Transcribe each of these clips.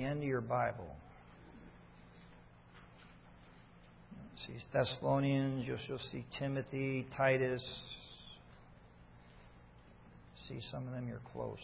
end of your Bible. See Thessalonians, you'll see Timothy, Titus. See some of them, you're close.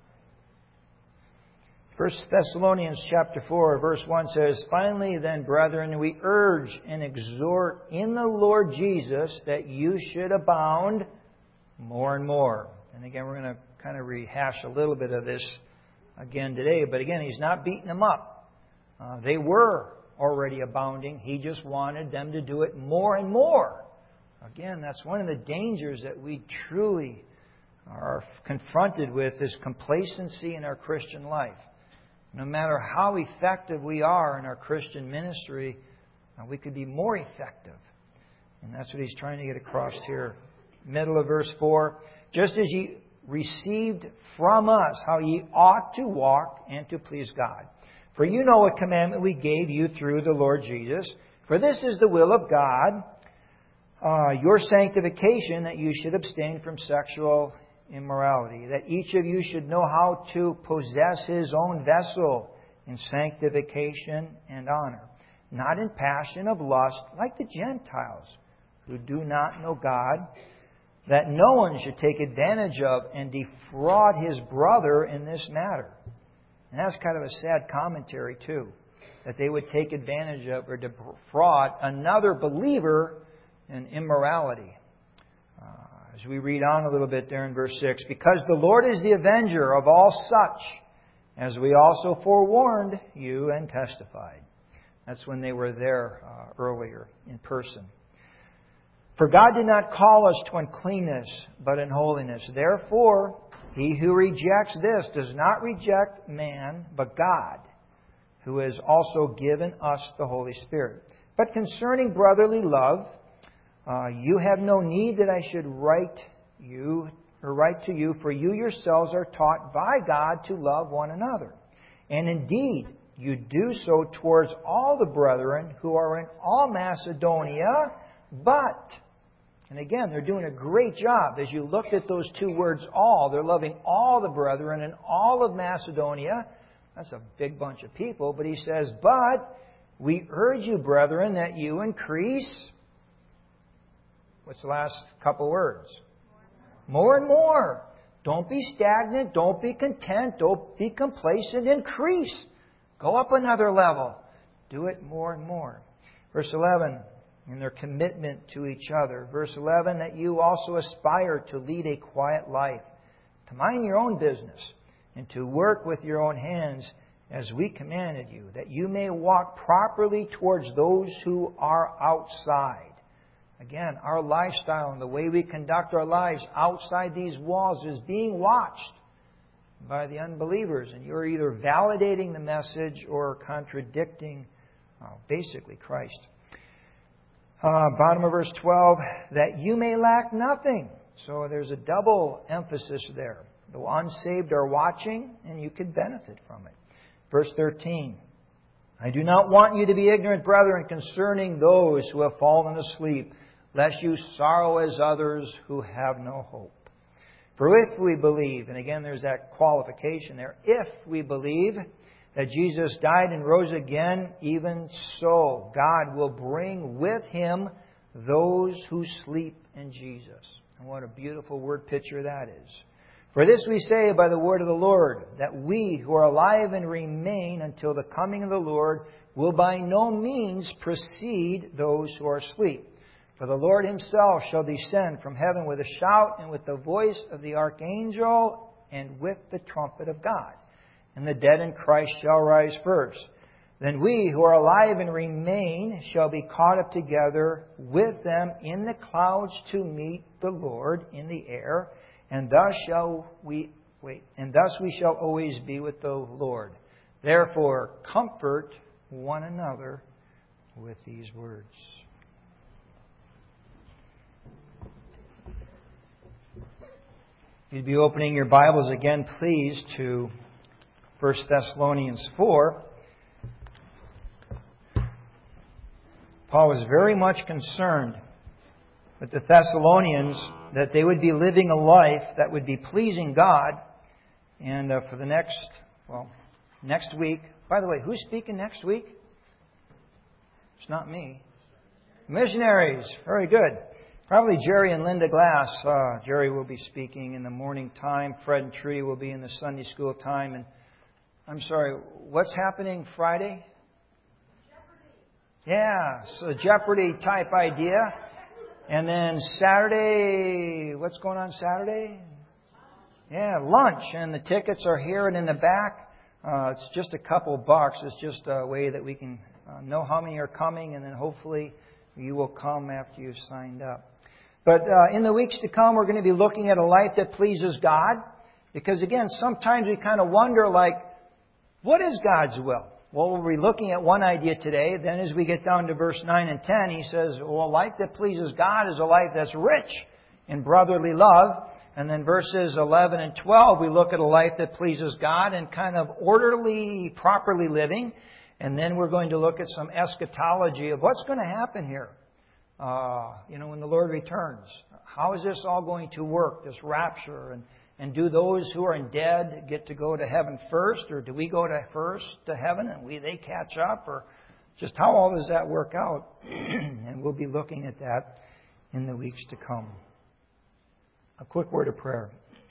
1 Thessalonians chapter 4, verse 1 says, "Finally then, brethren, we urge and exhort in the Lord Jesus that you should abound more and more." And again, we're going to kind of rehash a little bit of this again today. But again, he's not beating them up. They were already abounding. He just wanted them to do it more and more. Again, that's one of the dangers that we truly are confronted with, is complacency in our Christian life. No matter how effective we are in our Christian ministry, we could be more effective. And that's what he's trying to get across here. Middle of verse 4. "Just as ye received from us how ye ought to walk and to please God. For you know what commandment we gave you through the Lord Jesus. For this is the will of God, your sanctification, that you should abstain from sexual immorality, that each of you should know how to possess his own vessel in sanctification and honor, not in passion of lust like the Gentiles who do not know God, that no one should take advantage of and defraud his brother in this matter." And that's kind of a sad commentary too, that they would take advantage of or defraud another believer in immorality. As we read on a little bit there in verse 6, "Because the Lord is the avenger of all such, as we also forewarned you and testified." That's when they were there earlier in person. "For God did not call us to uncleanness, but in holiness. Therefore, he who rejects this does not reject man, but God, who has also given us the Holy Spirit. But concerning brotherly love, you have no need that I should write to you, for you yourselves are taught by God to love one another. And indeed, you do so towards all the brethren who are in all Macedonia, but..." And again, they're doing a great job. As you looked at those two words, all, they're loving all the brethren in all of Macedonia. That's a big bunch of people. But he says, "But we urge you, brethren, that you increase..." What's the last couple words? More and more. Don't be stagnant. Don't be content. Don't be complacent. Increase. Go up another level. Do it more and more. Verse 11, in their commitment to each other. Verse 11, "That you also aspire to lead a quiet life, to mind your own business, and to work with your own hands as we commanded you, that you may walk properly towards those who are outside." Again, our lifestyle and the way we conduct our lives outside these walls is being watched by the unbelievers. And you're either validating the message or contradicting, basically, Christ. Bottom of verse 12, "That you may lack nothing." So there's a double emphasis there. The unsaved are watching, and you could benefit from it. Verse 13, "I do not want you to be ignorant, brethren, concerning those who have fallen asleep, lest you sorrow as others who have no hope. For if we believe," and again there's that qualification there, "if we believe that Jesus died and rose again, even so God will bring with Him those who sleep in Jesus." And what a beautiful word picture that is. "For this we say by the word of the Lord, that we who are alive and remain until the coming of the Lord will by no means precede those who are asleep. For the Lord Himself shall descend from heaven with a shout, and with the voice of the archangel, and with the trumpet of God. And the dead in Christ shall rise first. Then we who are alive and remain shall be caught up together with them in the clouds to meet the Lord in the air, and thus we shall always be with the Lord. Therefore, comfort one another with these words." You'd be opening your Bibles again, please, to 1 Thessalonians 4. Paul was very much concerned with the Thessalonians that they would be living a life that would be pleasing God. And for the next, next week. By the way, who's speaking next week? It's not me. Missionaries. Very good. Probably Jerry and Linda Glass. Jerry will be speaking in the morning time. Fred and Tree will be in the Sunday school time. And I'm sorry, what's happening Friday? Jeopardy. Yeah, so Jeopardy type idea. And then Saturday, what's going on Saturday? Yeah, lunch. And the tickets are here and in the back. It's just a couple bucks. It's just a way that we can know how many are coming, and then hopefully you will come after you've signed up. But in the weeks to come, we're going to be looking at a life that pleases God. Because again, sometimes we kind of wonder, like, what is God's will? Well, we'll be looking at one idea today. Then as we get down to verse 9 and 10, he says, well, a life that pleases God is a life that's rich in brotherly love. And then verses 11 and 12, we look at a life that pleases God and kind of orderly, properly living. And then we're going to look at some eschatology of what's going to happen here. When the Lord returns. How is this all going to work, this rapture? And do those who are dead get to go to heaven first? Or do we go first to heaven and they catch up? Or just how all does that work out? And we'll be looking at that in the weeks to come. A quick word of prayer.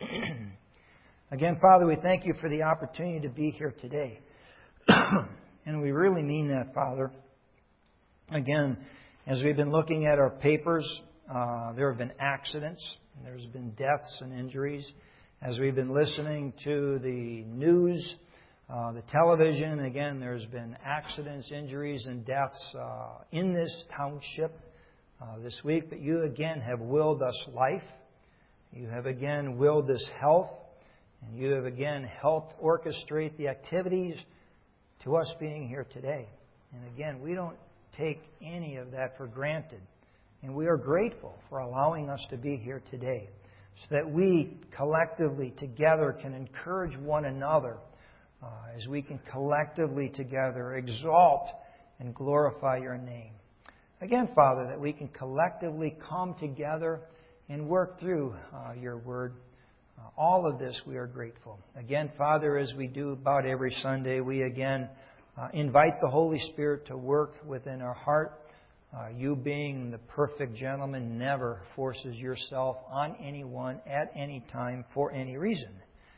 Again, Father, we thank you for the opportunity to be here today. And we really mean that, Father. Again, as we've been looking at our papers, there have been accidents. There's been deaths and injuries. As we've been listening to the news, the television, again, there's been accidents, injuries, and deaths in this township this week. But you, again, have willed us life. You have again willed us health, and you have again helped orchestrate the activities to us being here today. And again, we don't take any of that for granted. And we are grateful for allowing us to be here today so that we collectively together can encourage one another as we can collectively together exalt and glorify your name. Again, Father, that we can collectively come together and work through your word. All of this we are grateful. Again, Father, as we do about every Sunday, we again invite the Holy Spirit to work within our heart. You being the perfect gentleman never forces yourself on anyone at any time for any reason.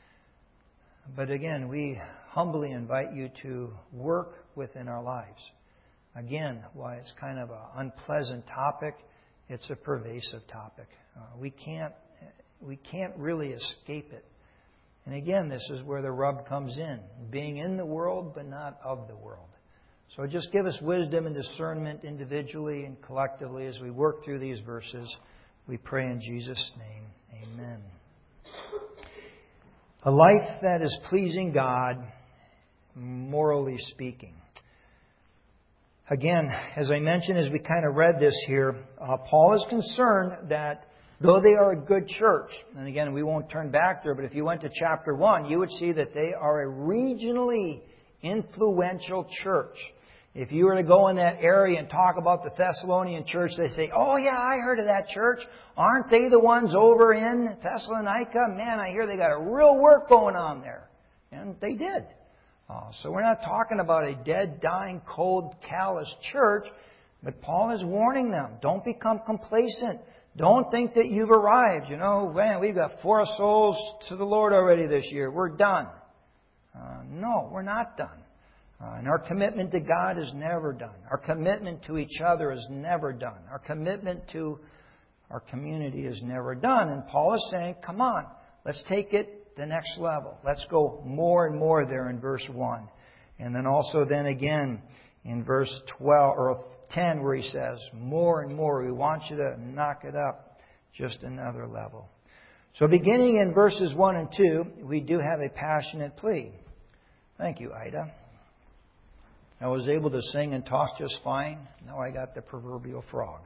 But again, we humbly invite you to work within our lives. Again, why it's kind of an unpleasant topic, it's a pervasive topic. We can't really escape it. And again, this is where the rub comes in. Being in the world, but not of the world. So just give us wisdom and discernment individually and collectively as we work through these verses. We pray in Jesus' name. Amen. A life that is pleasing God, morally speaking. Again, as I mentioned, as we kind of read this here, Paul is concerned that though they are a good church, and again, we won't turn back there, but if you went to chapter 1, you would see that they are a regionally influential church. If you were to go in that area and talk about the Thessalonian church, they say, oh yeah, I heard of that church. Aren't they the ones over in Thessalonica? Man, I hear they got a real work going on there. And they did. So we're not talking about a dead, dying, cold, callous church, but Paul is warning them. Don't become complacent. Don't think that you've arrived. Man, we've got 4 souls to the Lord already this year. We're done. No, we're not done. And our commitment to God is never done. Our commitment to each other is never done. Our commitment to our community is never done. And Paul is saying, come on, let's take it the next level. Let's go more and more there in verse 1. And then also then again in verse 12 or 10 where he says, more and more, we want you to knock it up just another level. So beginning in verses 1 and 2, we do have a passionate plea. Thank you, Ida. I was able to sing and talk just fine. Now I got the proverbial frog.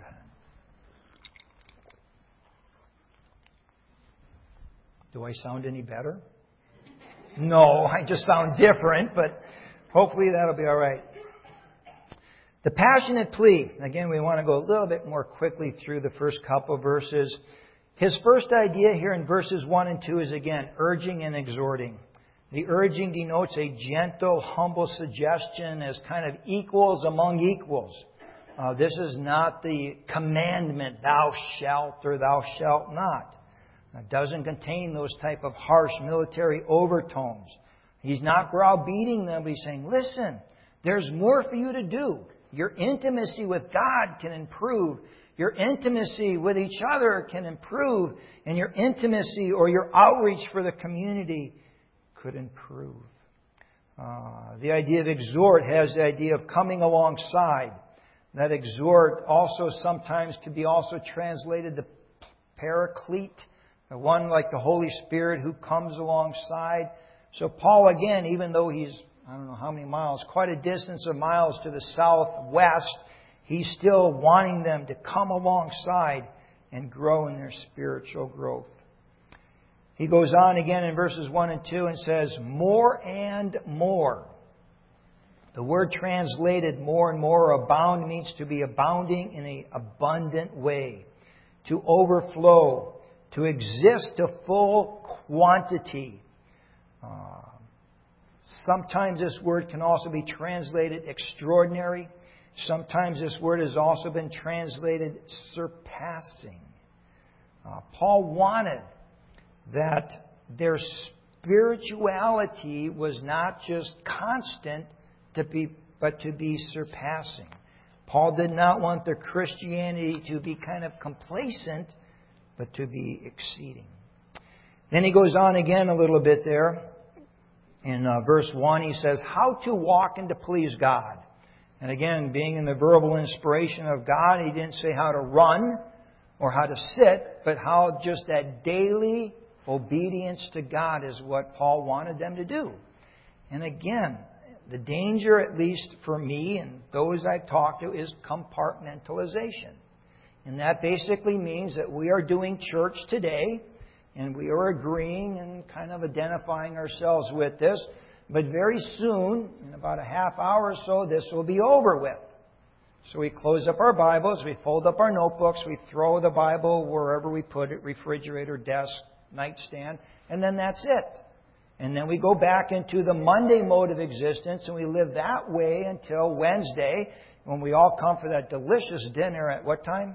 Do I sound any better? No, I just sound different, but hopefully that'll be all right. The passionate plea. Again, we want to go a little bit more quickly through the first couple of verses. His first idea here in verses 1 and 2 is again urging and exhorting. The urging denotes a gentle, humble suggestion as kind of equals among equals. This is not the commandment, thou shalt or thou shalt not. It doesn't contain those type of harsh military overtones. He's not browbeating them, but he's saying, listen, there's more for you to do. Your intimacy with God can improve. Your intimacy with each other can improve. And your intimacy or your outreach for the community could improve. The idea of exhort has the idea of coming alongside. That exhort also sometimes could be also translated the paraclete, the one like the Holy Spirit who comes alongside. So Paul, again, even though he's, I don't know how many miles, quite a distance of miles to the southwest, he's still wanting them to come alongside and grow in their spiritual growth. He goes on again in verses 1 and 2 and says, more and more. The word translated more and more, abound, means to be abounding in an abundant way, to overflow, to exist to full quantity. Sometimes this word can also be translated extraordinary. Sometimes this word has also been translated surpassing. Paul wanted that their spirituality was not just constant, but to be surpassing. Paul did not want their Christianity to be kind of complacent, but to be exceeding. Then he goes on again a little bit there. In verse 1, he says, how to walk and to please God. And again, being in the verbal inspiration of God, he didn't say how to run or how to sit, but how just that daily obedience to God is what Paul wanted them to do. And again, the danger, at least for me and those I've talked to, is compartmentalization. And that basically means that we are doing church today, and we are agreeing and kind of identifying ourselves with this. But very soon, in about a half hour or so, this will be over with. So we close up our Bibles, we fold up our notebooks, we throw the Bible wherever we put it, refrigerator, desk, nightstand, and then that's it. And then we go back into the Monday mode of existence, and we live that way until Wednesday, when we all come for that delicious dinner at what time?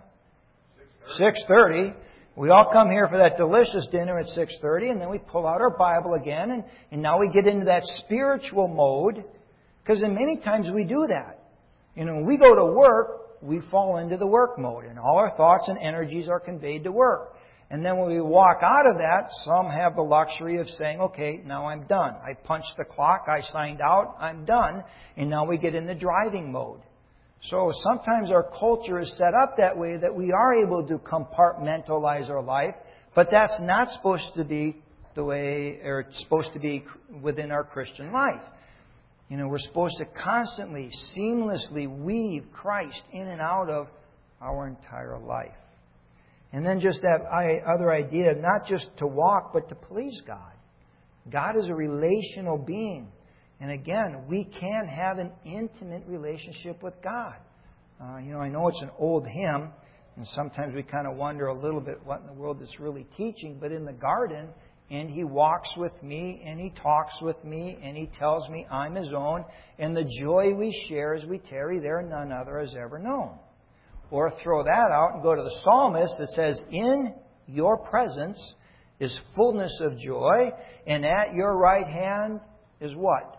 6:30. We all come here for that delicious dinner at 6:30, and then we pull out our Bible again, and now we get into that spiritual mode, because many times we do that. You know, when we go to work, we fall into the work mode, and all our thoughts and energies are conveyed to work. And then when we walk out of that, some have the luxury of saying, okay, now I'm done. I punched the clock, I signed out, I'm done, and now we get in the driving mode. So sometimes our culture is set up that way that we are able to compartmentalize our life, but that's not supposed to be the way, or it's supposed to be within our Christian life. You know, we're supposed to constantly, seamlessly weave Christ in and out of our entire life. And then just that other idea, not just to walk, but to please God. God is a relational being. And again, we can have an intimate relationship with God. I know it's an old hymn, and sometimes we kind of wonder a little bit what in the world it's really teaching. But in the garden, and He walks with me, and He talks with me, and He tells me I'm His own. And the joy we share as we tarry there, none other has ever known. Or throw that out and go to the psalmist that says, in your presence is fullness of joy, and at your right hand is what?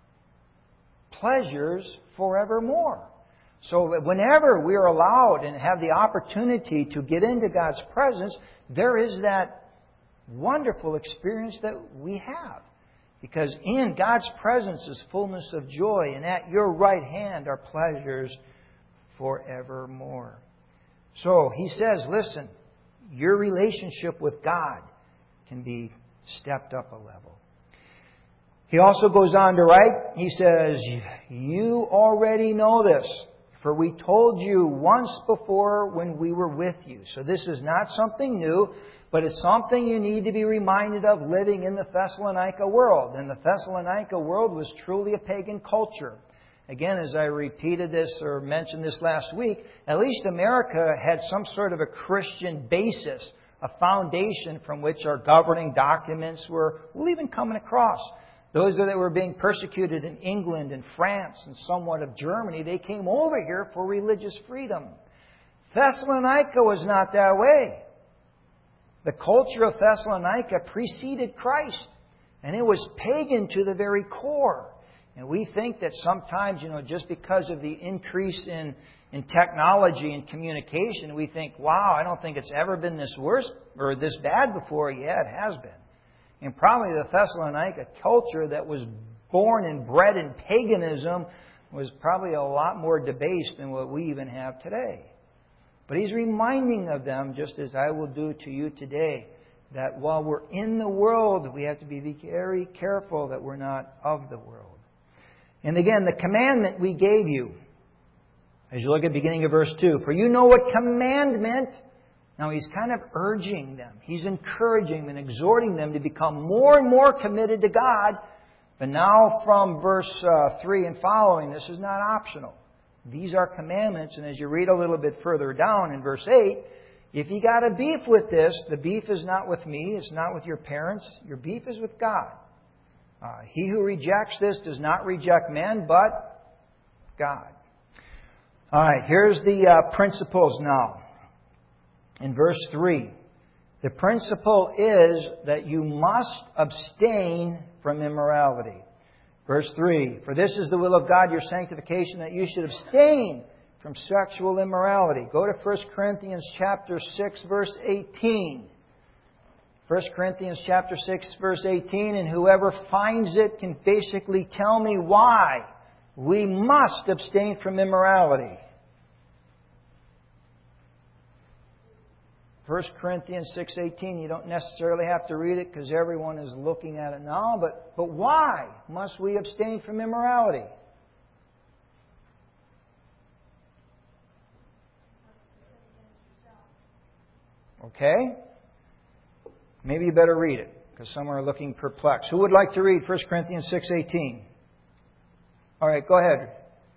Pleasures forevermore. So whenever we are allowed and have the opportunity to get into God's presence, there is that wonderful experience that we have. Because in God's presence is fullness of joy, and at your right hand are pleasures forevermore. So he says, listen, your relationship with God can be stepped up a level. He also goes on to write, he says, you already know this, for we told you once before when we were with you. So this is not something new, but it's something you need to be reminded of living in the Thessalonica world. And the Thessalonica world was truly a pagan culture. Again, as I repeated this or mentioned this last week, at least America had some sort of a Christian basis, a foundation from which our governing documents were even coming across. Those that were being persecuted in England and France and somewhat of Germany, they came over here for religious freedom. Thessalonica was not that way. The culture of Thessalonica preceded Christ, and it was pagan to the very core. And we think that sometimes, just because of the increase in technology and communication, we think, wow, I don't think it's ever been this worse or this bad before. Yeah, it has been. And probably the Thessalonica culture that was born and bred in paganism was probably a lot more debased than what we even have today. But he's reminding of them, just as I will do to you today, that while we're in the world, we have to be very careful that we're not of the world. And again, the commandment we gave you, as you look at the beginning of verse 2, for you know what commandment. Now he's kind of urging them. He's encouraging and exhorting them to become more and more committed to God. But now from verse 3 and following, this is not optional. These are commandments, and as you read a little bit further down in verse 8, if you got a beef with this, the beef is not with me, it's not with your parents, your beef is with God. He who rejects this does not reject men, but God. All right, here's the principles now. In verse 3, the principle is that you must abstain from immorality. Verse 3, for this is the will of God, your sanctification, that you should abstain from sexual immorality. Go to 1 Corinthians chapter 6, verse 18. 1 Corinthians chapter 6, verse 18, and whoever finds it can basically tell me why we must abstain from immorality. 1 Corinthians 6:18, you don't necessarily have to read it because everyone is looking at it now, but why must we abstain from immorality? Okay? Maybe you better read it because some are looking perplexed. Who would like to read 1 Corinthians 6:18? All right, go ahead.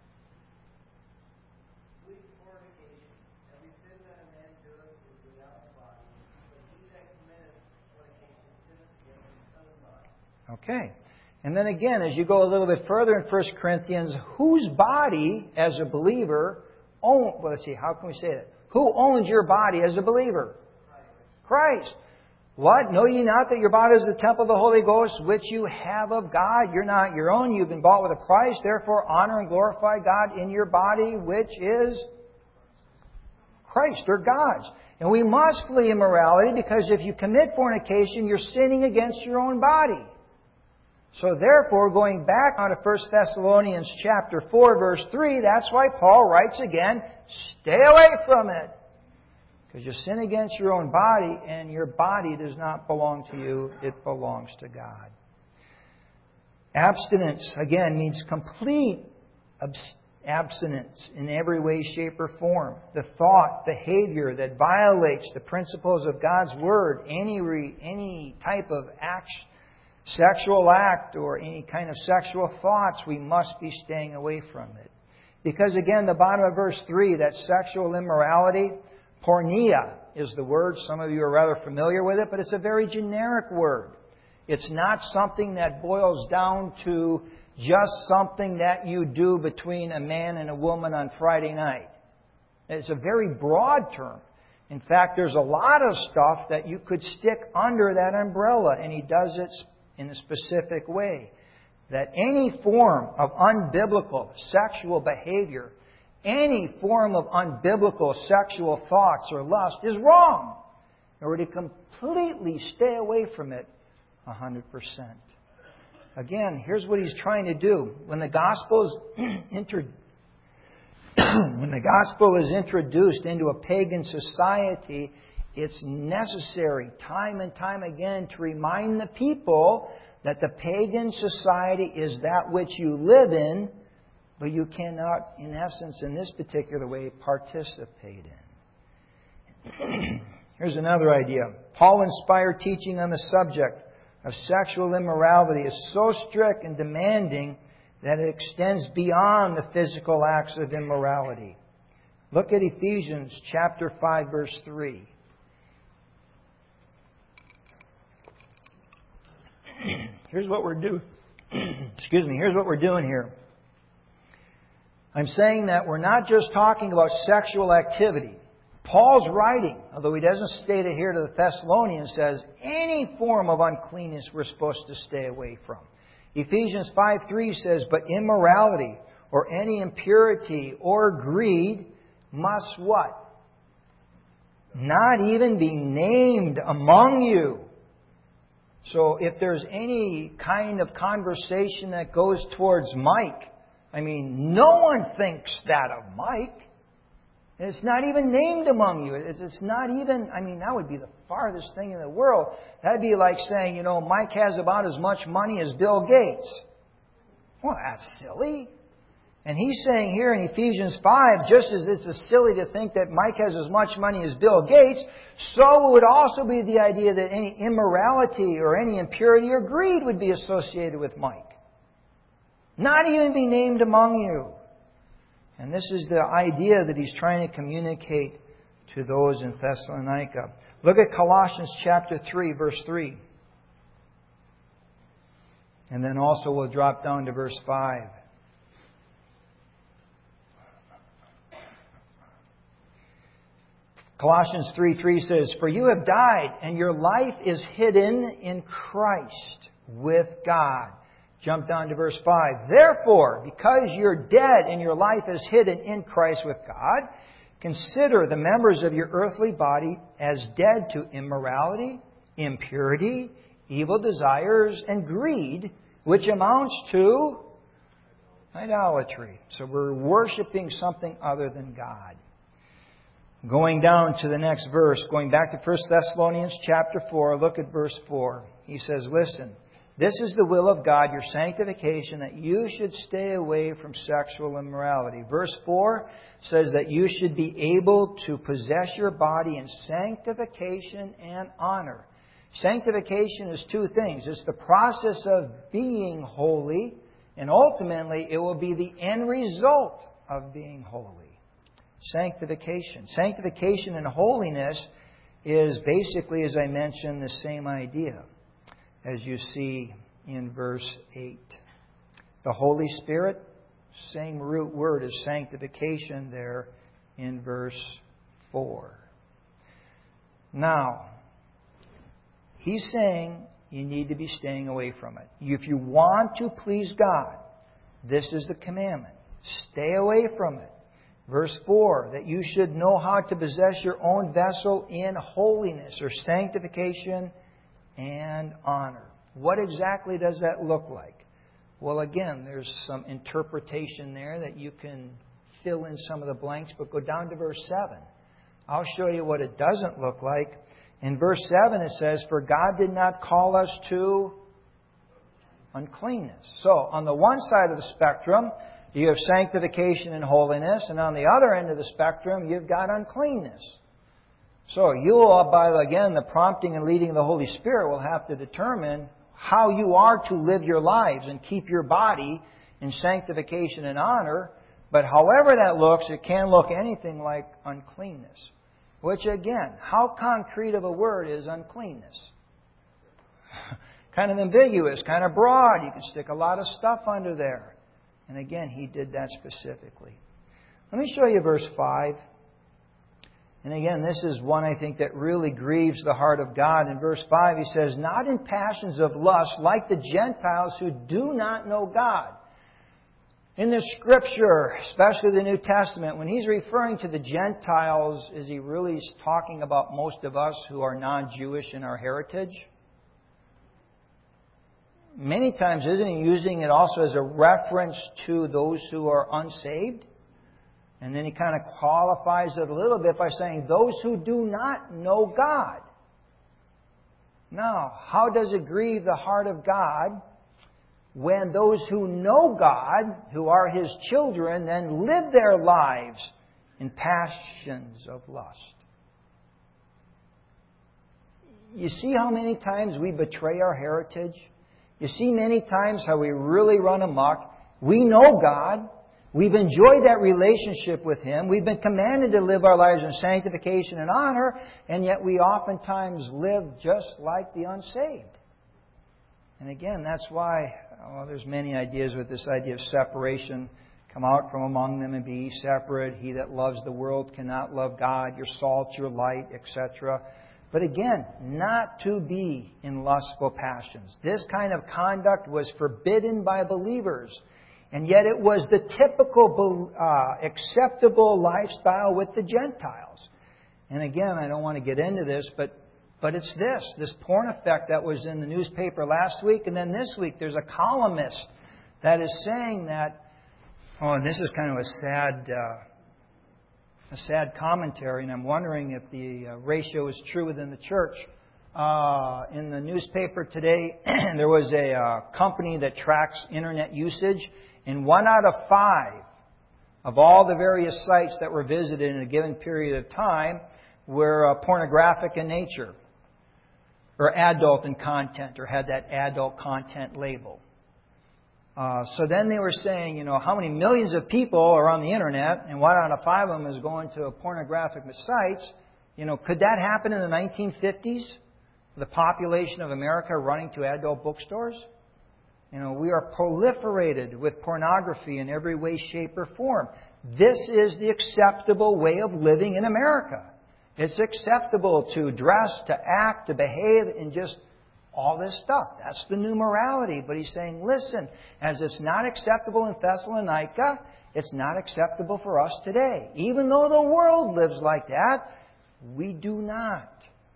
Okay. And then again, as you go a little bit further in 1 Corinthians, whose body as a believer let's see, how can we say that? Who owns your body as a believer? Christ. What? Know ye not that your body is the temple of the Holy Ghost, which you have of God? You're not your own. You've been bought with a price. Therefore, honor and glorify God in your body, which is Christ or God's. And we must flee immorality because if you commit fornication, you're sinning against your own body. So therefore, going back on to 1 Thessalonians chapter 4, verse 3, that's why Paul writes again, stay away from it. Because you sin against your own body, and your body does not belong to you, it belongs to God. Abstinence, again, means complete abstinence in every way, shape, or form. The thought, behavior that violates the principles of God's Word, any type of sexual act or any kind of sexual thoughts, we must be staying away from it. Because again, the bottom of verse 3, that sexual immorality, porneia is the word. Some of you are rather familiar with it, but it's a very generic word. It's not something that boils down to just something that you do between a man and a woman on Friday night. It's a very broad term. In fact, there's a lot of stuff that you could stick under that umbrella, and he does it in a specific way. That any form of unbiblical sexual behavior, any form of unbiblical sexual thoughts or lust is wrong. In order to completely stay away from it 100%. Again, here's what he's trying to do. When the gospel is introduced into a pagan society, it's necessary time and time again to remind the people that the pagan society is that which you live in, but you cannot, in essence, in this particular way, participate in. Here's another idea. Paul-inspired teaching on the subject of sexual immorality is so strict and demanding that it extends beyond the physical acts of immorality. Look at Ephesians chapter 5, verse 3. Here's what we're doing. excuse me, here's what we're doing here. I'm saying that we're not just talking about sexual activity. Paul's writing, although he doesn't state it here to the Thessalonians, says any form of uncleanness we're supposed to stay away from. Ephesians 5:3 says, but immorality or any impurity or greed must what? Not even be named among you. So if there's any kind of conversation that goes towards Mike, I mean, no one thinks that of Mike. It's not even named among you. It's not even, I mean, that would be the farthest thing in the world. That'd be like saying, you know, Mike has about as much money as Bill Gates. Well, that's silly. And he's saying here in Ephesians 5, just as it's silly to think that Mike has as much money as Bill Gates, so would also be the idea that any immorality or any impurity or greed would be associated with Mike. Not even be named among you. And this is the idea that he's trying to communicate to those in Thessalonica. Look at Colossians chapter 3, verse 3. And then also we'll drop down to verse 5. Colossians 3:3 says, for you have died, and your life is hidden in Christ with God. Jump down to verse 5. Therefore, because you're dead and your life is hidden in Christ with God, consider the members of your earthly body as dead to immorality, impurity, evil desires, and greed, which amounts to idolatry. So we're worshiping something other than God. Going down to the next verse, going back to 1 Thessalonians chapter 4, look at verse 4. He says, listen, this is the will of God, your sanctification, that you should stay away from sexual immorality. Verse 4 says that you should be able to possess your body in sanctification and honor. Sanctification is two things. It's the process of being holy, and ultimately it will be the end result of being holy. Sanctification. Sanctification and holiness is basically, as I mentioned, the same idea as you see in verse 8. The Holy Spirit, same root word as sanctification there in verse 4. Now, he's saying you need to be staying away from it. If you want to please God, this is the commandment. Stay away from it. Verse 4, that you should know how to possess your own vessel in holiness or sanctification and honor. What exactly does that look like? Well, again, there's some interpretation there that you can fill in some of the blanks, but go down to verse 7. I'll show you what it doesn't look like. In verse 7 it says, for God did not call us to uncleanness. So, on the one side of the spectrum, you have sanctification and holiness, and on the other end of the spectrum, you've got uncleanness. So you will, by, again, the prompting and leading of the Holy Spirit, will have to determine how you are to live your lives and keep your body in sanctification and honor. But however that looks, it can look anything like uncleanness. Which, again, how concrete of a word is uncleanness? Kind of ambiguous, kind of broad. You can stick a lot of stuff under there. And again, he did that specifically. Let me show you verse 5. And again, this is one I think that really grieves the heart of God. In verse 5 he says, not in passions of lust like the Gentiles who do not know God. In the Scripture, especially the New Testament, when he's referring to the Gentiles, is he really talking about most of us who are non-Jewish in our heritage? Many times, isn't he using it also as a reference to those who are unsaved? And then he kind of qualifies it a little bit by saying, those who do not know God. Now, how does it grieve the heart of God when those who know God, who are His children, then live their lives in passions of lust? You see how many times we betray our heritage? You see many times how we really run amok. We know God. We've enjoyed that relationship with Him. We've been commanded to live our lives in sanctification and honor, and yet we oftentimes live just like the unsaved. And again, that's why there's many ideas with this idea of separation. Come out from among them and be ye separate. He that loves the world cannot love God. Your salt, your light, etc. But again, not to be in lustful passions. This kind of conduct was forbidden by believers. And yet it was the typical acceptable lifestyle with the Gentiles. And again, I don't want to get into this, but it's this porn effect that was in the newspaper last week. And then this week there's a columnist that is saying that, and this is kind of a sad commentary, and I'm wondering if the ratio is true within the church. In the newspaper today, there was a company that tracks internet usage, and 1 out of 5 of all the various sites that were visited in a given period of time were pornographic in nature, or adult in content, or had that adult content label. So then they were saying, how many millions of people are on the internet, and 1 out of 5 of them is going to pornographic sites. Could that happen in the 1950s? The population of America running to adult bookstores? We are proliferated with pornography in every way, shape, or form. This is the acceptable way of living in America. It's acceptable to dress, to act, to behave, and just all this stuff. That's the new morality. But he's saying, listen, as it's not acceptable in Thessalonica, it's not acceptable for us today. Even though the world lives like that, we do not.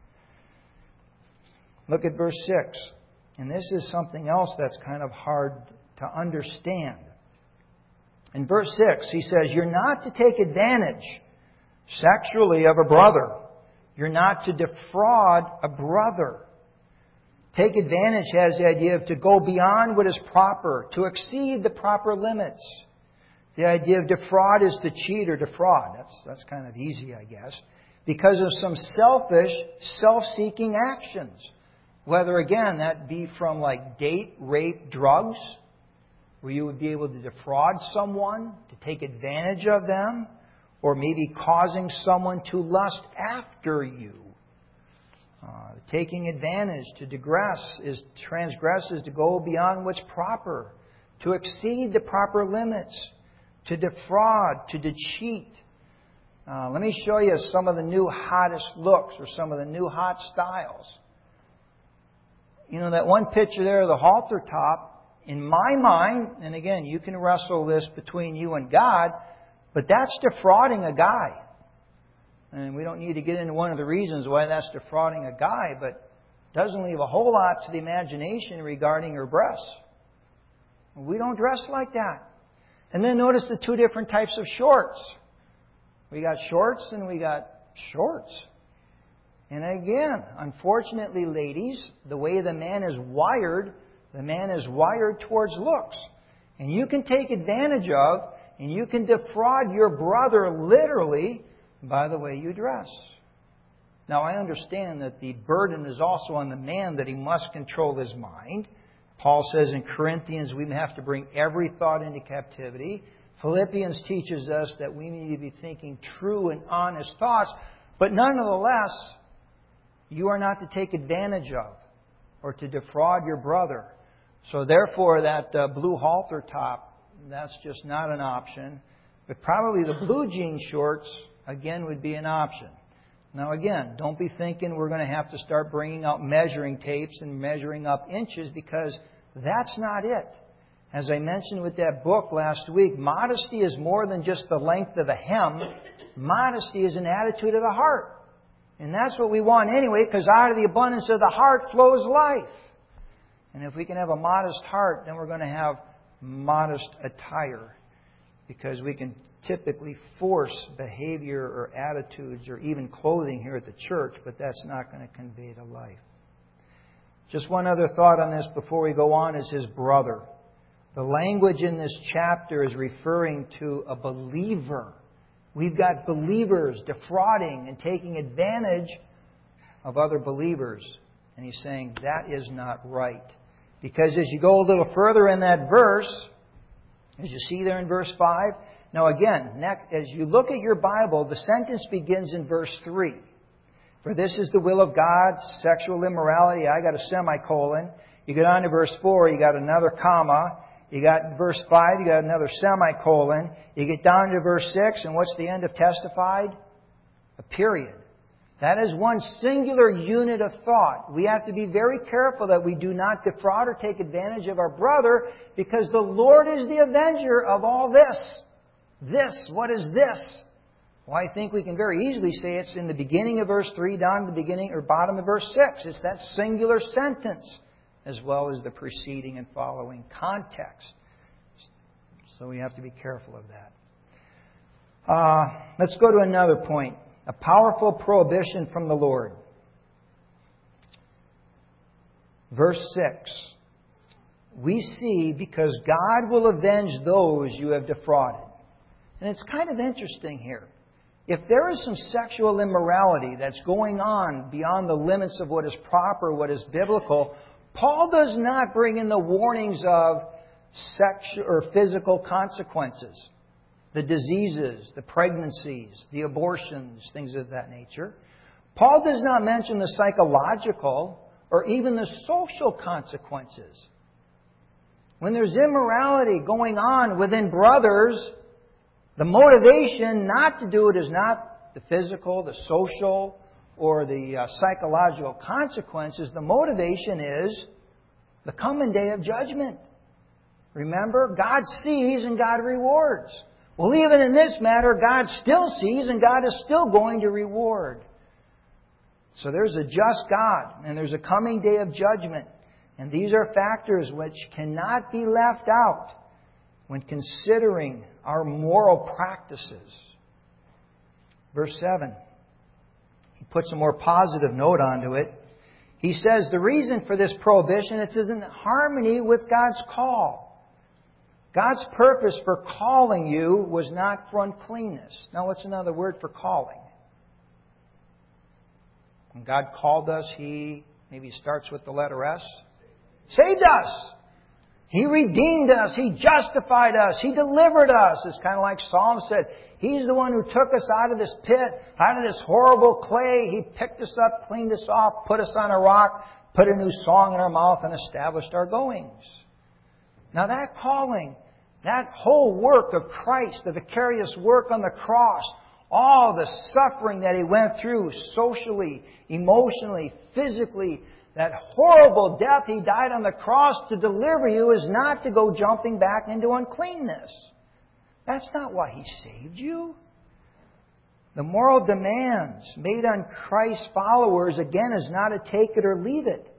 Look at verse 6. And this is something else that's kind of hard to understand. In verse 6, he says, you're not to take advantage sexually of a brother. You're not to defraud a brother. Take advantage has the idea of to go beyond what is proper, to exceed the proper limits. The idea of defraud is to cheat or defraud. That's kind of easy, I guess. Because of some selfish, self-seeking actions. Whether, again, that be from like date, rape, drugs, where you would be able to defraud someone, to take advantage of them, or maybe causing someone to lust after you. Taking advantage, to transgress is to go beyond what's proper, to exceed the proper limits, to defraud, to cheat. Let me show you some of the new hottest looks or some of the new hot styles. That one picture there of the halter top, in my mind, and again, you can wrestle this between you and God, but that's defrauding a guy. And we don't need to get into one of the reasons why that's defrauding a guy, but it doesn't leave a whole lot to the imagination regarding her breasts. We don't dress like that. And then notice the 2 different types of shorts. We got shorts and we got shorts. And again, unfortunately, ladies, the way the man is wired towards looks. And you can take advantage of, and you can defraud your brother literally by the way you dress. Now, I understand that the burden is also on the man that he must control his mind. Paul says in Corinthians we have to bring every thought into captivity. Philippians teaches us that we need to be thinking true and honest thoughts. But nonetheless, you are not to take advantage of or to defraud your brother. So therefore, that blue halter top, that's just not an option. But probably the blue jean shorts, again, would be an option. Now again, don't be thinking we're going to have to start bringing out measuring tapes and measuring up inches, because that's not it. As I mentioned with that book last week, modesty is more than just the length of a hem. Modesty is an attitude of the heart. And that's what we want anyway, because out of the abundance of the heart flows life. And if we can have a modest heart, then we're going to have modest attire, because we can typically force behavior or attitudes or even clothing here at the church, but that's not going to convey to life. Just one other thought on this before we go on is his brother. The language in this chapter is referring to a believer. We've got believers defrauding and taking advantage of other believers. And he's saying that is not right. Because as you go a little further in that verse, as you see there in verse 5, now again, as you look at your Bible, the sentence begins in verse 3. For this is the will of God, sexual immorality. I got a semicolon. You get on to verse 4, you got another comma. You got verse 5, you got another semicolon. You get down to verse 6, and what's the end of testified? A period. That is one singular unit of thought. We have to be very careful that we do not defraud or take advantage of our brother, because the Lord is the avenger of all this. This, what is this? Well, I think we can very easily say it's in the beginning of verse 3 down to the beginning or bottom of verse 6. It's that singular sentence, as well as the preceding and following context. So we have to be careful of that. Let's go to another point. A powerful prohibition from the Lord. Verse 6. We see, because God will avenge those you have defrauded. And it's kind of interesting here. If there is some sexual immorality that's going on beyond the limits of what is proper, what is biblical, Paul does not bring in the warnings of sexual or physical consequences. The diseases, the pregnancies, the abortions, things of that nature. Paul does not mention the psychological or even the social consequences. When there's immorality going on within brothers, the motivation not to do it is not the physical, the social, or the psychological consequences. The motivation is the coming day of judgment. Remember, God sees and God rewards. Well, even in this matter, God still sees and God is still going to reward. So there's a just God and there's a coming day of judgment. And these are factors which cannot be left out when considering our moral practices. Verse 7. He puts a more positive note onto it. He says the reason for this prohibition is in harmony with God's call. God's purpose for calling you was not for uncleanness. Now, what's another word for calling? When God called us, He maybe starts with the letter S. Saved us. He redeemed us. He justified us. He delivered us. It's kind of like Psalm said. He's the one who took us out of this pit, out of this horrible clay. He picked us up, cleaned us off, put us on a rock, put a new song in our mouth, and established our goings. Now that calling, that whole work of Christ, the vicarious work on the cross, all the suffering that He went through socially, emotionally, physically, that horrible death He died on the cross to deliver you is not to go jumping back into uncleanness. That's not why He saved you. The moral demands made on Christ's followers, again, is not a take it or leave it.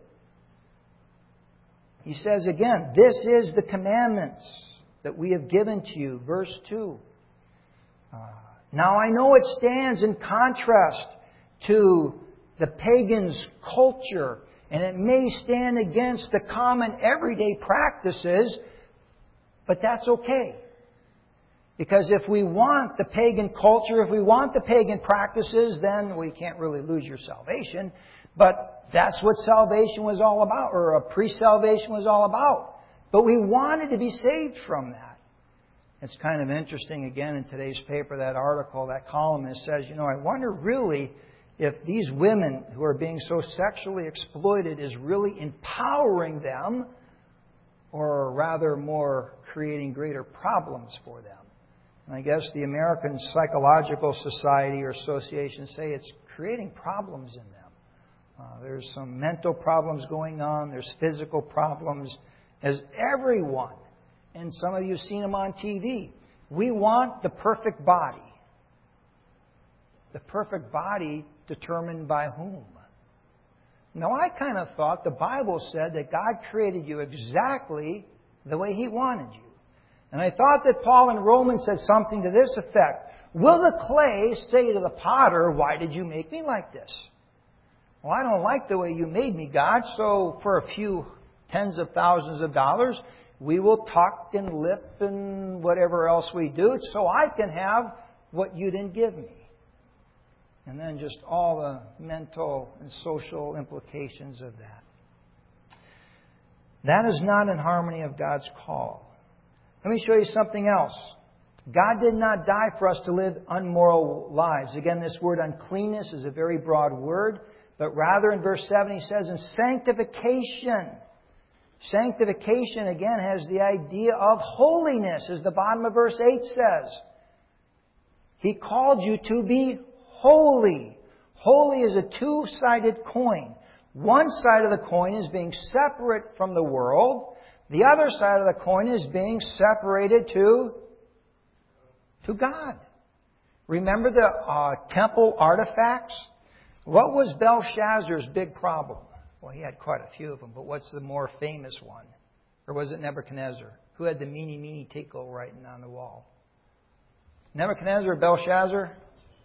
He says again, this is the commandments that we have given to you. Verse 2. Now I know it stands in contrast to the pagan's culture, and it may stand against the common everyday practices, but that's okay. Because if we want the pagan culture, if we want the pagan practices, then we can't really lose your salvation. But that's what salvation was all about, or pre-salvation was all about. But we wanted to be saved from that. It's kind of interesting, again, in today's paper, that article, that columnist says, I wonder really if these women who are being so sexually exploited is really empowering them, or rather more creating greater problems for them. And I guess the American Psychological Society or Association say it's creating problems in them. There's some mental problems going on. There's physical problems. As everyone, and some of you have seen them on TV, we want the perfect body. The perfect body determined by whom? Now, I kind of thought the Bible said that God created you exactly the way He wanted you. And I thought that Paul in Romans said something to this effect. Will the clay say to the potter, why did you make me like this? Well, I don't like the way you made me, God, so for a few tens of thousands of dollars, we will tuck and lip and whatever else we do so I can have what you didn't give me. And then just all the mental and social implications of that. That is not in harmony of God's call. Let me show you something else. God did not die for us to live unmoral lives. Again, this word uncleanness is a very broad word. But rather in verse 7 He says, in sanctification. Sanctification, again, has the idea of holiness, as the bottom of verse 8 says. He called you to be holy. Holy is a two-sided coin. One side of the coin is being separate from the world. The other side of the coin is being separated to God. Remember the temple artifacts? What was Belshazzar's big problem? Well, he had quite a few of them, but what's the more famous one? Or was it Nebuchadnezzar? Who had the meeny tickle writing on the wall? Nebuchadnezzar or Belshazzar?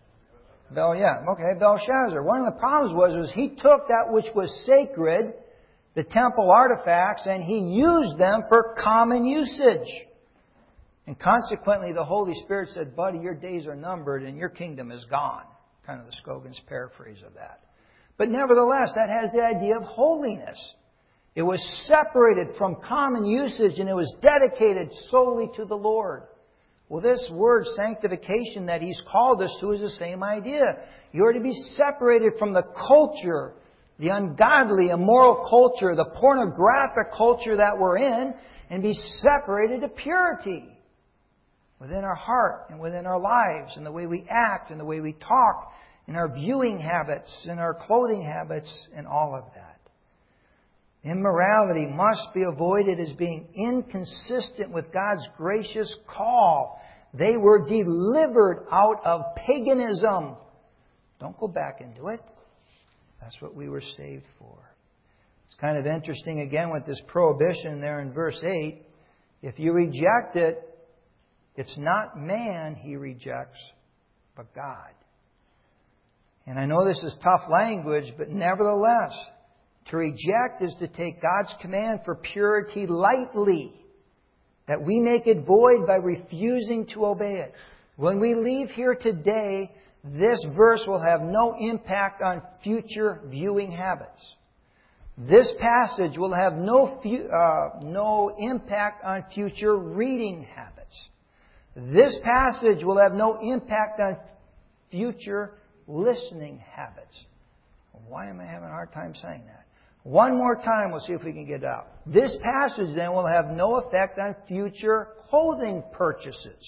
Belshazzar. One of the problems was he took that which was sacred, the temple artifacts, and he used them for common usage. And consequently, the Holy Spirit said, buddy, your days are numbered and your kingdom is gone. Kind of the Scoggins paraphrase of that. But nevertheless, that has the idea of holiness. It was separated from common usage and it was dedicated solely to the Lord. Well, this word sanctification that He's called us to is the same idea. You are to be separated from the culture, the ungodly, immoral culture, the pornographic culture that we're in, and be separated to purity within our heart and within our lives, and the way we act and the way we talk, in our viewing habits, in our clothing habits, and all of that. Immorality must be avoided as being inconsistent with God's gracious call. They were delivered out of paganism. Don't go back into it. That's what we were saved for. It's kind of interesting again with this prohibition there in verse 8. If you reject it, it's not man He rejects, but God. And I know this is tough language, but nevertheless, to reject is to take God's command for purity lightly, that we make it void by refusing to obey it. When we leave here today, this verse will have no impact on future viewing habits. This passage will have no impact on future reading habits. This passage will have no impact on future listening habits. Why am I having a hard time saying that? One more time, we'll see if we can get it out. This passage then will have no effect on future clothing purchases.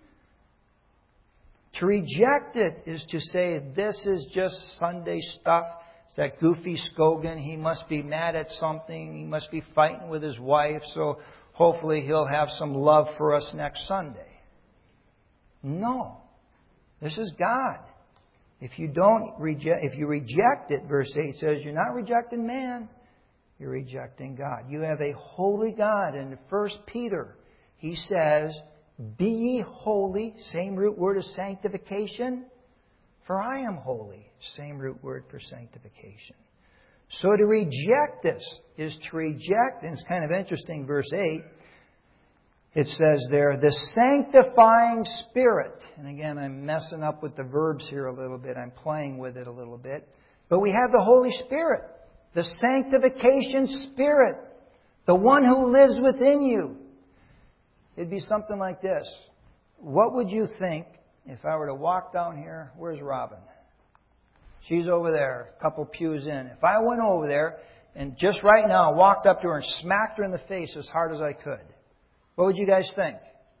To reject it is to say, this is just Sunday stuff. It's that goofy Scoggin. He must be mad at something. He must be fighting with his wife, so hopefully he'll have some love for us next Sunday. No. This is God. If you reject it, verse 8 says, you're not rejecting man, you're rejecting God. You have a holy God. And in 1 Peter, he says, be ye holy, same root word as sanctification, for I am holy, same root word for sanctification. So to reject this is to reject, and it's kind of interesting, verse 8, it says there, the sanctifying Spirit. And again, I'm messing up with the verbs here a little bit. I'm playing with it a little bit. But we have the Holy Spirit, the sanctification Spirit, the one who lives within you. It'd be something like this. What would you think if I were to walk down here? Where's Robin? She's over there, a couple pews in. If I went over there and just right now walked up to her and smacked her in the face as hard as I could, what would you guys think?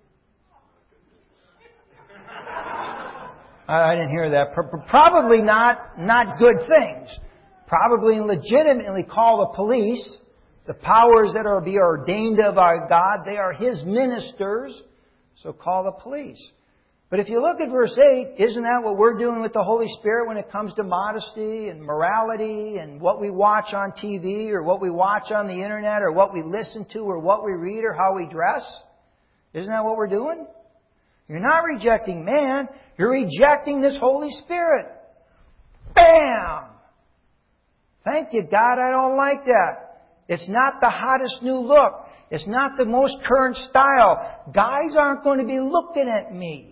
I didn't hear that. Probably not good things. Probably legitimately call the police. The powers that are be ordained of our God, they are His ministers. So call the police. But if you look at verse 8, isn't that what we're doing with the Holy Spirit when it comes to modesty and morality and what we watch on TV or what we watch on the internet or what we listen to or what we read or how we dress? Isn't that what we're doing? You're not rejecting man. You're rejecting this Holy Spirit. Bam! Thank you, God, I don't like that. It's not the hottest new look. It's not the most current style. Guys aren't going to be looking at me.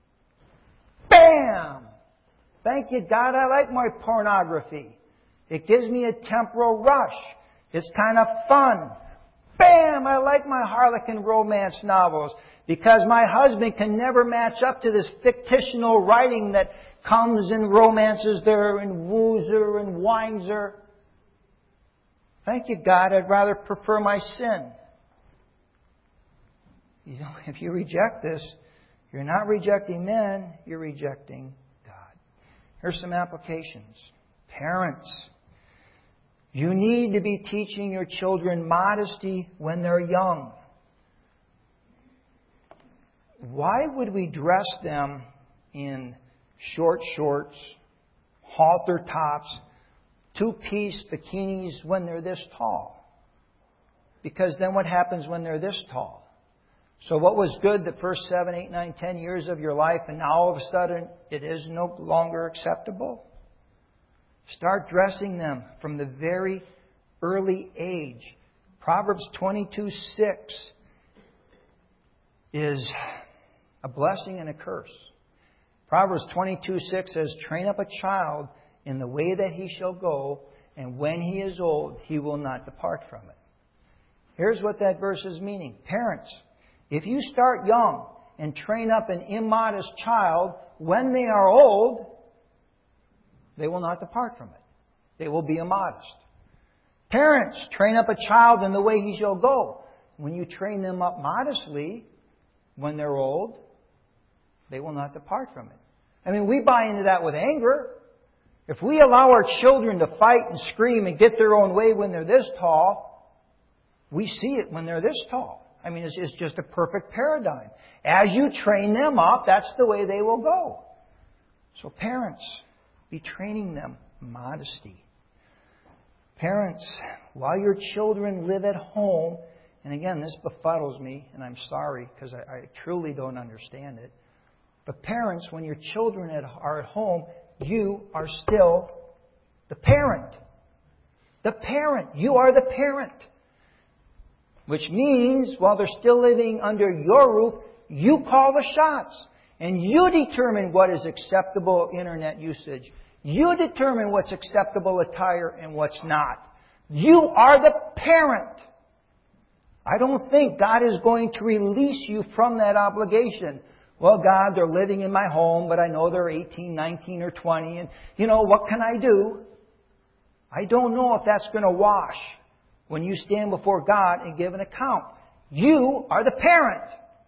Bam! Thank you, God, I like my pornography. It gives me a temporal rush. It's kind of fun. Bam! I like my Harlequin romance novels because my husband can never match up to this fictional writing that comes in romances there and woos her and wines her. Thank you, God. I'd rather prefer my sin. If you reject this, you're not rejecting men, you're rejecting God. Here's some applications. Parents, you need to be teaching your children modesty when they're young. Why would we dress them in short shorts, halter tops, two-piece bikinis when they're this tall? Because then what happens when they're this tall? So what was good the first 7, 8, 9, 10 years of your life, and now all of a sudden it is no longer acceptable? Start dressing them from the very early age. Proverbs 22:6 is a blessing and a curse. Proverbs 22:6 says, "Train up a child in the way that he shall go, and when he is old, he will not depart from it." Here's what that verse is meaning. Parents, if you start young and train up an immodest child, when they are old, they will not depart from it. They will be immodest. Parents, train up a child in the way he shall go. When you train them up modestly, when they're old, they will not depart from it. I mean, we buy into that with anger. If we allow our children to fight and scream and get their own way when they're this tall, we see it when they're this tall. I mean, it's just a perfect paradigm. As you train them up, that's the way they will go. So parents, be training them modesty. Parents, while your children live at home, and again, this befuddles me, and I'm sorry because I truly don't understand it. But parents, when your children are at home, you are still the parent. The parent. You are the parent. Which means, while they're still living under your roof, you call the shots. And you determine what is acceptable internet usage. You determine what's acceptable attire and what's not. You are the parent. I don't think God is going to release you from that obligation. Well, God, they're living in my home, but I know they're 18, 19, or 20. And, what can I do? I don't know if that's going to wash when you stand before God and give an account. You are the parent.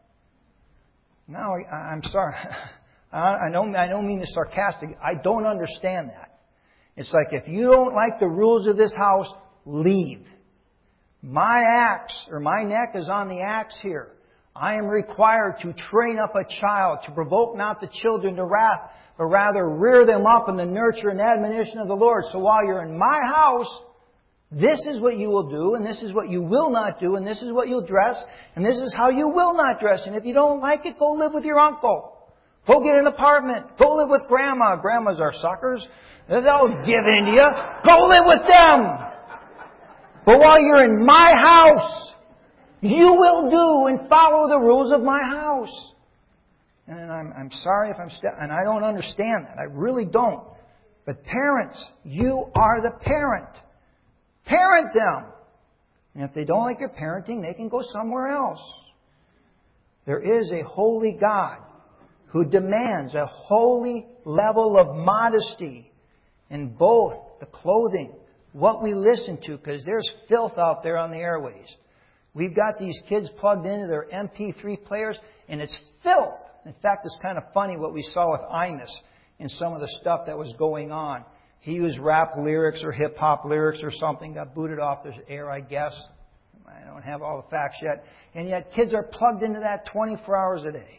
Now, I'm sorry. I don't mean this sarcastic. I don't understand that. It's like, if you don't like the rules of this house, leave. My axe, or my neck is on the axe here. I am required to train up a child, to provoke not the children to wrath, but rather rear them up in the nurture and admonition of the Lord. So while you're in my house, this is what you will do, and this is what you will not do, and this is what you'll dress, and this is how you will not dress. And if you don't like it, go live with your uncle. Go get an apartment. Go live with grandma. Grandmas are suckers. They'll give in to you. Go live with them. But while you're in my house, you will do and follow the rules of my house. And I'm sorry if and I don't understand that. I really don't. But parents, you are the parent. Parent them. And if they don't like your parenting, they can go somewhere else. There is a holy God who demands a holy level of modesty in both the clothing, what we listen to, because there's filth out there on the airways. We've got these kids plugged into their MP3 players, and it's filth. In fact, it's kind of funny what we saw with Imus and some of the stuff that was going on. He used rap lyrics or hip-hop lyrics or something, got booted off the air, I guess. I don't have all the facts yet. And yet kids are plugged into that 24 hours a day.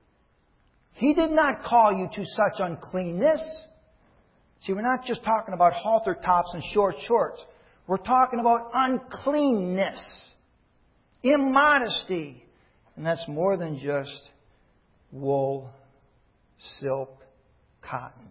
He did not call you to such uncleanness. See, we're not just talking about halter tops and short shorts. We're talking about uncleanness, immodesty. And that's more than just wool, silk, cotton.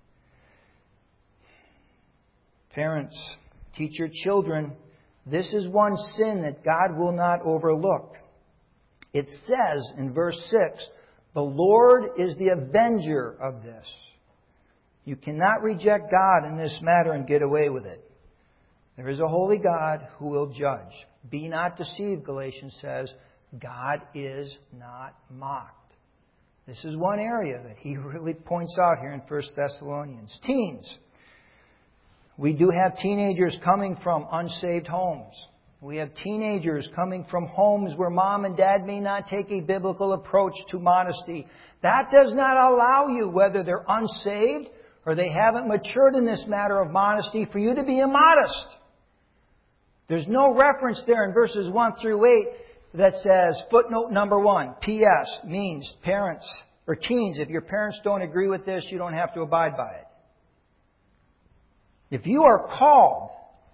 Parents, teach your children, this is one sin that God will not overlook. It says in verse 6, the Lord is the avenger of this. You cannot reject God in this matter and get away with it. There is a holy God who will judge. Be not deceived, Galatians says. God is not mocked. This is one area that he really points out here in 1 Thessalonians. Teens, We do have teenagers coming from unsaved homes. We have teenagers coming from homes where mom and dad may not take a biblical approach to modesty. That does not allow you, whether they're unsaved or they haven't matured in this matter of modesty, for you to be immodest. There's no reference there in verses 1 through 8 that says, footnote number 1, P.S. means parents or teens. If your parents don't agree with this, you don't have to abide by it. If you are called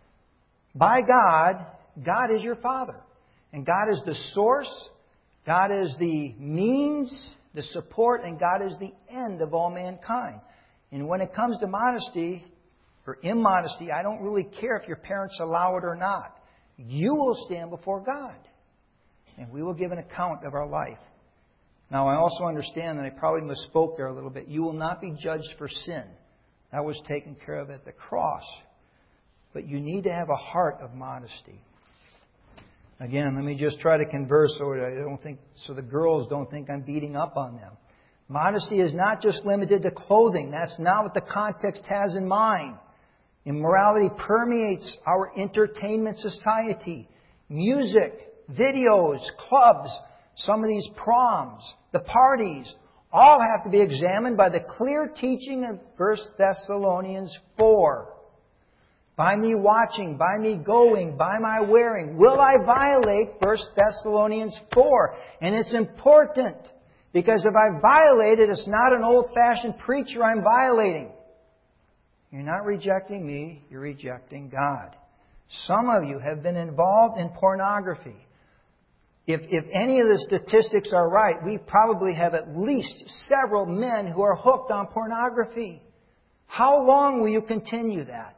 by God, God is your Father. And God is the source, God is the means, the support, and God is the end of all mankind. And when it comes to modesty or immodesty, I don't really care if your parents allow it or not. You will stand before God. And we will give an account of our life. Now, I also understand that I probably misspoke there a little bit. You will not be judged for sin. That was taken care of at the cross. But you need to have a heart of modesty. Again, let me just try to converse so the girls don't think I'm beating up on them. Modesty is not just limited to clothing. That's not what the context has in mind. Immorality permeates our entertainment society. Music, videos, clubs, some of these proms, the parties, all have to be examined by the clear teaching of 1 Thessalonians 4. By me watching, by me going, by my wearing, will I violate 1 Thessalonians 4? And it's important, because if I violate it, it's not an old-fashioned preacher I'm violating. You're not rejecting me, you're rejecting God. Some of you have been involved in pornography. If any of the statistics are right, we probably have at least several men who are hooked on pornography. How long will you continue that?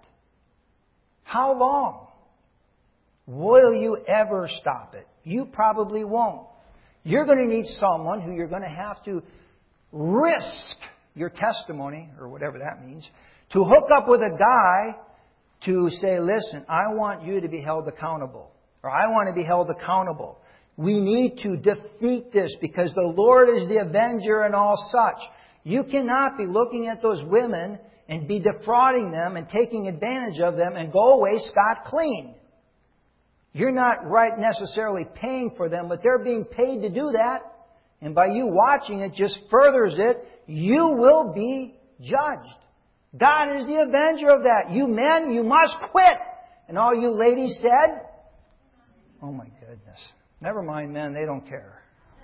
How long? Will you ever stop it? You probably won't. You're going to need someone who you're going to have to risk your testimony, or whatever that means, to hook up with a guy to say, listen, I want you to be held accountable. Or I want to be held accountable. We need to defeat this because the Lord is the avenger and all such. You cannot be looking at those women and be defrauding them and taking advantage of them and go away scot-clean. You're not necessarily paying for them, but they're being paid to do that. And by you watching it just furthers it. You will be judged. God is the avenger of that. You men, you must quit. And all you ladies said, oh my goodness. Never mind men, they don't care.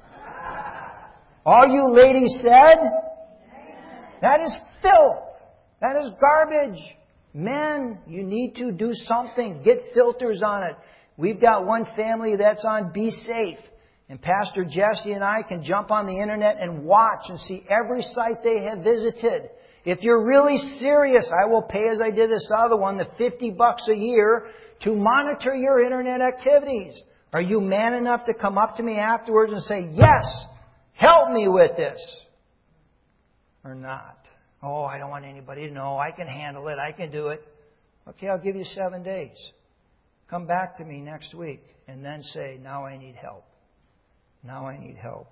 All you ladies said, that is filth. That is garbage. Men, you need to do something. Get filters on it. We've got one family that's on Be Safe. And Pastor Jesse and I can jump on the internet and watch and see every site they have visited. If you're really serious, I will pay, as I did this other one, the $50 a year to monitor your internet activities. Are you man enough to come up to me afterwards and say, yes, help me with this? Or not? Oh, I don't want anybody to know. I can handle it. I can do it. Okay, I'll give you 7 days. Come back to me next week and then say, now I need help. Now I need help.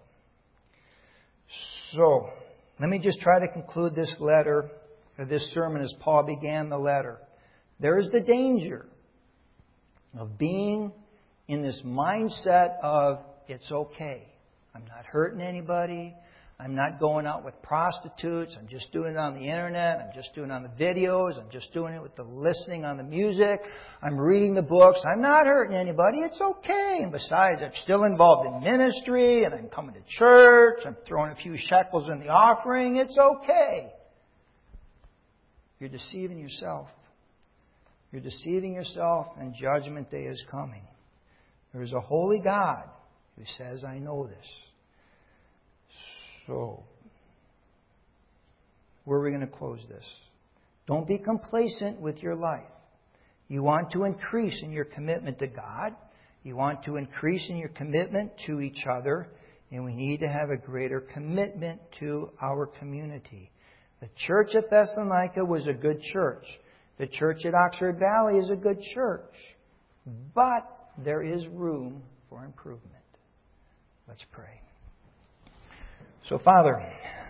So, let me just try to conclude this letter, or this sermon as Paul began the letter. There is the danger of being in this mindset of, it's okay. I'm not hurting anybody. I'm not going out with prostitutes. I'm just doing it on the internet. I'm just doing it on the videos. I'm just doing it with the listening on the music. I'm reading the books. I'm not hurting anybody. It's okay. And besides, I'm still involved in ministry and I'm coming to church. I'm throwing a few shekels in the offering. It's okay. You're deceiving yourself. You're deceiving yourself, and Judgment Day is coming. There is a holy God who says, I know this. So, where are we going to close this? Don't be complacent with your life. You want to increase in your commitment to God. You want to increase in your commitment to each other. And we need to have a greater commitment to our community. The church at Thessalonica was a good church. The church at Oxford Valley is a good church. But there is room for improvement. Let's pray. So, Father,